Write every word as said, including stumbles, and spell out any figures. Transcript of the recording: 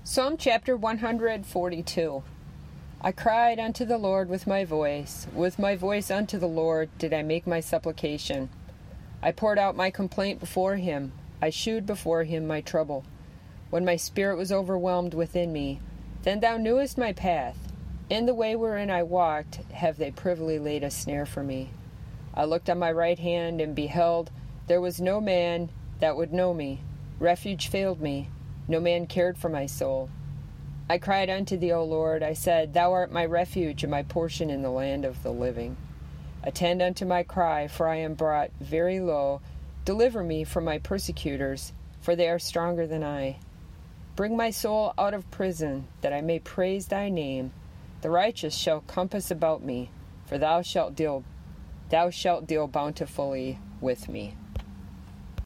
Psalm chapter one hundred forty-two. I cried unto the Lord with my voice. With my voice unto the Lord did I make my supplication. I poured out my complaint before him. I shewed before him my trouble. When my spirit was overwhelmed within me, then thou knewest my path. In the way wherein I walked have they privily laid a snare for me. I looked on my right hand, and beheld, there was no man that would know me. Refuge failed me. No man cared for my soul. I cried unto thee, O Lord. I said, Thou art my refuge and my portion in the land of the living. Attend unto my cry, for I am brought very low. Deliver me from my persecutors, for they are stronger than I. Bring my soul out of prison, that I may praise thy name. The righteous shall compass about me, for thou shalt deal, thou shalt deal bountifully with me.